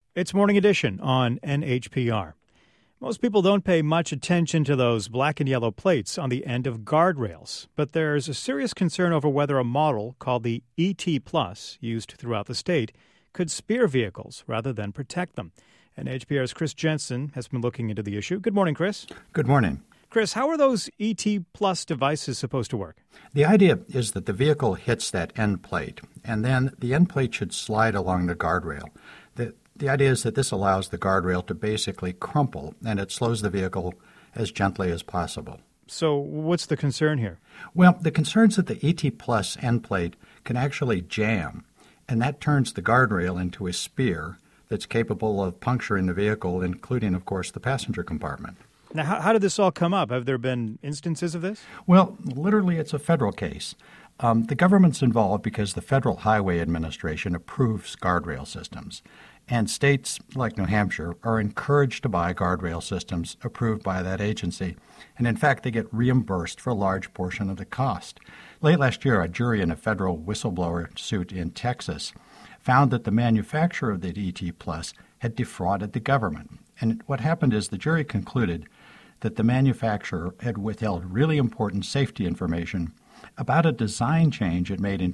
It's Morning Edition on NHPR. Most people don't pay much attention to those black and yellow plates on the end of guardrails, but there's a serious concern over whether a model called the ET Plus, used throughout the state, could spear vehicles rather than protect them. NHPR's Chris Jensen has been looking into the issue. Good morning, Chris. Good morning. Chris, how are those ET Plus devices supposed to work? The idea is that the vehicle hits that end plate, and then the end plate should slide along the guardrail. The idea is that this allows the guardrail to basically crumple, and it slows the vehicle as gently as possible. So what's the concern here? Well, the concern is that the ET Plus end plate can actually jam, and that turns the guardrail into a spear that's capable of puncturing the vehicle, including, of course, the passenger compartment. Now, how did this all come up? Have there been instances of this? Well, literally, it's a federal case. The government's involved because the Federal Highway Administration approves guardrail systems, and states like New Hampshire are encouraged to buy guardrail systems approved by that agency, and in fact, they get reimbursed for a large portion of the cost. Late last year, a jury in a federal whistleblower suit in Texas found that the manufacturer of the ET Plus had defrauded the government. And what happened is the jury concluded that the manufacturer had withheld really important safety information about a design change it made in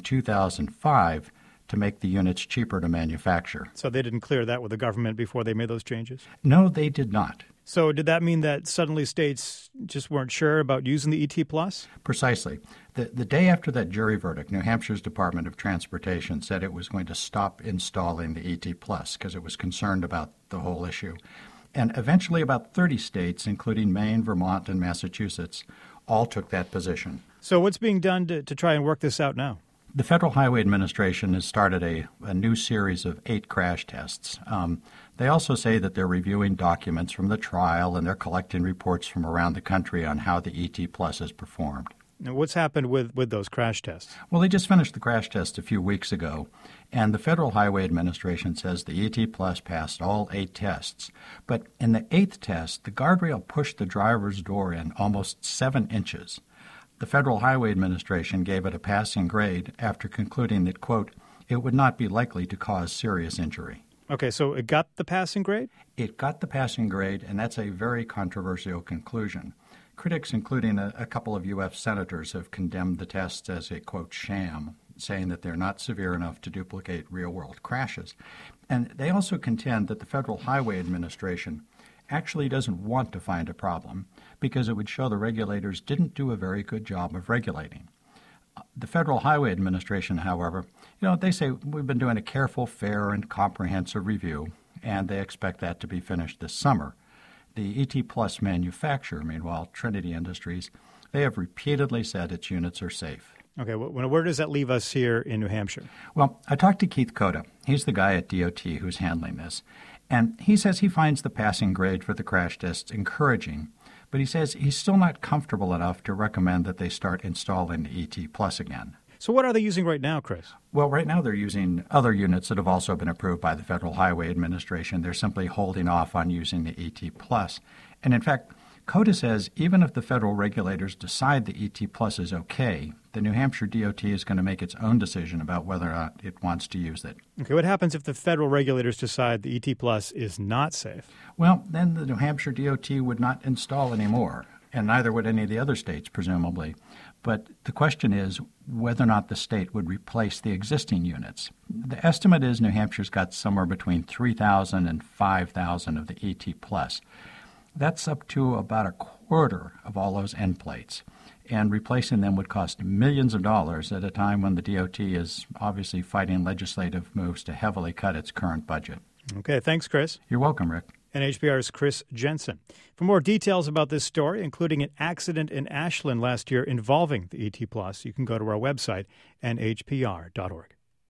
2005 to make the units cheaper to manufacture. So they didn't clear that with the government before they made those changes? No, they did not. So did that mean that suddenly states just weren't sure about using the ET Plus? Precisely. The day after that jury verdict, New Hampshire's Department of Transportation said it was going to stop installing the ET Plus because it was concerned about the whole issue. And eventually about 30 states, including Maine, Vermont, and Massachusetts, all took that position. So what's being done to try and work this out now? The Federal Highway Administration has started a new series of 8 crash tests. They also say that they're reviewing documents from the trial and they're collecting reports from around the country on how the ET Plus has performed. Now, what's happened with those crash tests? Well, they just finished the crash test a few weeks ago, and the Federal Highway Administration says the ET Plus passed all 8 tests. But in the 8th test, the guardrail pushed the driver's door in almost 7 inches. The Federal Highway Administration gave it a passing grade after concluding that, quote, it would not be likely to cause serious injury. Okay, so it got the passing grade? It got the passing grade, and that's a very controversial conclusion. Critics, including a couple of U.S. senators, have condemned the tests as a, quote, sham, saying that they're not severe enough to duplicate real-world crashes. And they also contend that the Federal Highway Administration actually doesn't want to find a problem because it would show the regulators didn't do a very good job of regulating. The Federal Highway Administration, however, they say we've been doing a careful, fair, and comprehensive review, and they expect that to be finished this summer. The ET Plus manufacturer, meanwhile, Trinity Industries, they have repeatedly said its units are safe. Okay, well, where does that leave us here in New Hampshire? Well, I talked to Keith Cota. He's the guy at DOT who's handling this. And he says he finds the passing grade for the crash tests encouraging, but he says he's still not comfortable enough to recommend that they start installing the ET Plus again. So what are they using right now, Chris? Well, right now they're using other units that have also been approved by the Federal Highway Administration. They're simply holding off on using the ET Plus. And in fact, Cota says even if the federal regulators decide the ET Plus is okay, the New Hampshire DOT is going to make its own decision about whether or not it wants to use it. Okay, what happens if the federal regulators decide the ET Plus is not safe? Well, then the New Hampshire DOT would not install anymore, and neither would any of the other states, presumably. But the question is whether or not the state would replace the existing units. The estimate is New Hampshire's got somewhere between 3,000 and 5,000 of the ET Plus. That's up to about a quarter of all those end plates. And replacing them would cost millions of dollars at a time when the DOT is obviously fighting legislative moves to heavily cut its current budget. Okay, thanks, Chris. You're welcome, Rick. NHPR's Chris Jensen. For more details about this story, including an accident in Ashland last year involving the ET Plus, you can go to our website, nhpr.org.